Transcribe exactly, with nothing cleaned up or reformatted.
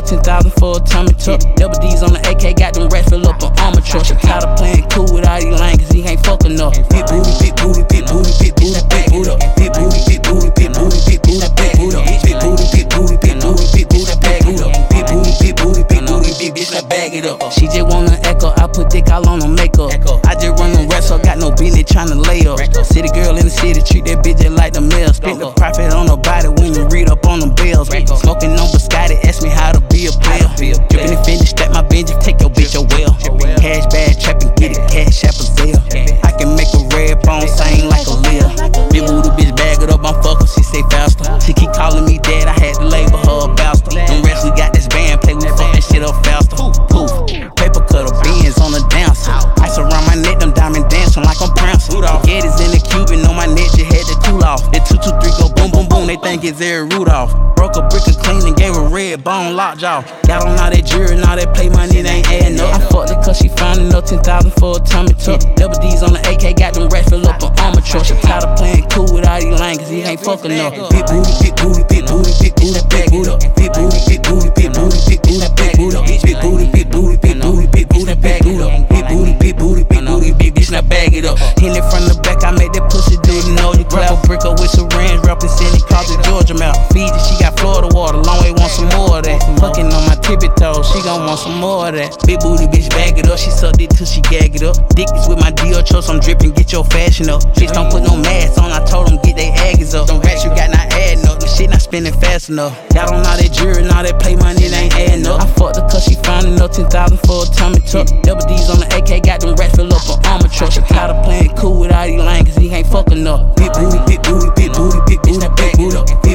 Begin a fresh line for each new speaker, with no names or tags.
ten thousand for a tummy tuck. Double D's on the A K, got them rats fill up an armor truck. Tired of playing cool with all these lame, cause he ain't fuck enough. Big booty, big booty, big booty, big booty, big booty, big booty, big booty, big booty, big booty, big booty, big booty, big booty, big booty, big booty, bag it up. Big booty, big booty, big booty, big bitch, I bag it up. She just wanna echo, I put dick all on her makeup. I just run them rats, so got no business tryna lay up. City girl in the city, treat that bitch just like the mail. Spent the profit on her body when you read up on them bills. Smoking on Biscotti, ask me how to be a player. Drippin' and finish, stack my Benji, take your bitch away. Cash bad, trappin', get it, cash app a sale. I can make a red bone sing like a lil. Big booty bitch, bag it up, I'm fuckin', she say faster. She keep calling me dad, I had to label her a bastard. Them rest we got this band, play, we fuck that shit up faster. Poof, paper cutter, beans on the dancer. Ice around my neck, them diamond dancing like I'm prancing. Getty's in the Cuban, on my neck, just had to cool off. That two two three go boom, boom, boom, they think it's Eric Rudolph. Broke a brick and clean and gave a red bone lockjaw. Got on all that jewelry and all that play money, it ain't adding up. I fucked it cause she found enough ten thousand for a tummy tuck. Double D's on the A K, got them rats fill up an armor truck. Tired of playing cool with all these lame, cause he ain't fuck enough. Big booty, big booty, big booty, big booty, big booty, big booty, big booty, big booty, big booty, big booty, big booty, big booty, big booty, big booty, big booty, big booty, big booty, big booty, big bitch, now bag it up. Hit it from the back, I make that pussy do you know you clap. A brick up with some range, representing cause the Georgia mouth. Fiji, she got Florida water, long way want some more of that. Fucking on my tippy toes, she gon' want some more of that. Big booty bitch, bag it up, she sucked it till she gag it up. Dick is with my Dior choice, I'm dripping, get your fashion up. Bitch don't put no masks on, I told them get they aggies up. Them rats you got not adding up, the shit not spending fast enough. Got on all that jewelry and all that play money, it ain't adding up. I fucked her cause she found enough ten thousand for a tummy tuck. Double D's on the A K, got them rats fill up an armor truck. She tired of playing cool with all these lame, cause he ain't fuck enough. Big booty, big booty, big booty, big booty, big booty, big booty.